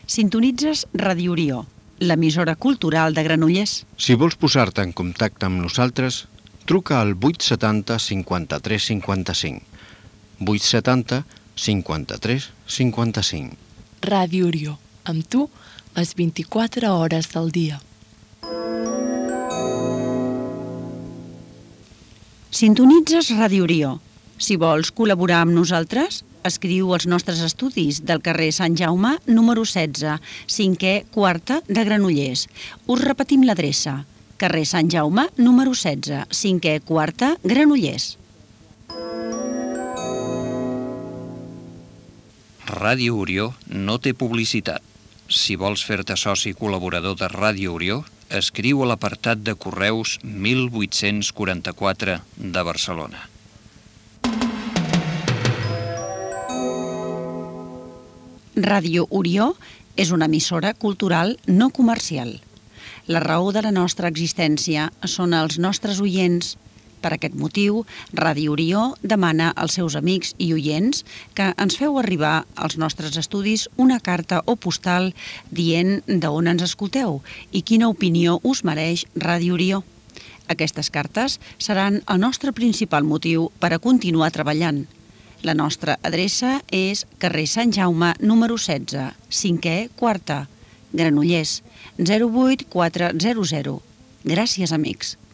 Sintonitzes Ràdio Orió, l'emissora cultural de Granollers. Si vols posar-te en contacte amb nosaltres, truca al 870 53 55. 870 53 55. Ràdio Orió, amb tu, les 24 hores del dia. Sintonitzes Ràdio Orió. Si vols col·laborar amb nosaltres, escriu als nostres estudis del carrer Sant Jaume, número 16, 5è, quarta de Granollers. Us repetim l'adreça. Carrer Sant Jaume, número 16, 5è, quarta, Granollers. Ràdio Orió no té publicitat. Si vols fer-te soci col·laborador de Ràdio Orió, escriu a l'apartat de correus 1844 de Barcelona. Ràdio Orió és una emissora cultural no comercial. La raó de la nostra existència són els nostres oients. Per aquest motiu, Ràdio Orió demana als seus amics i oients que ens feu arribar als nostres estudis una carta o postal dient d'on ens escolteu i quina opinió us mereix Ràdio Orió. Aquestes cartes seran el nostre principal motiu per a continuar treballant. La nostra adreça és carrer Sant Jaume, número 16, 5è, quarta, Granollers, 08400. Gràcies, amics.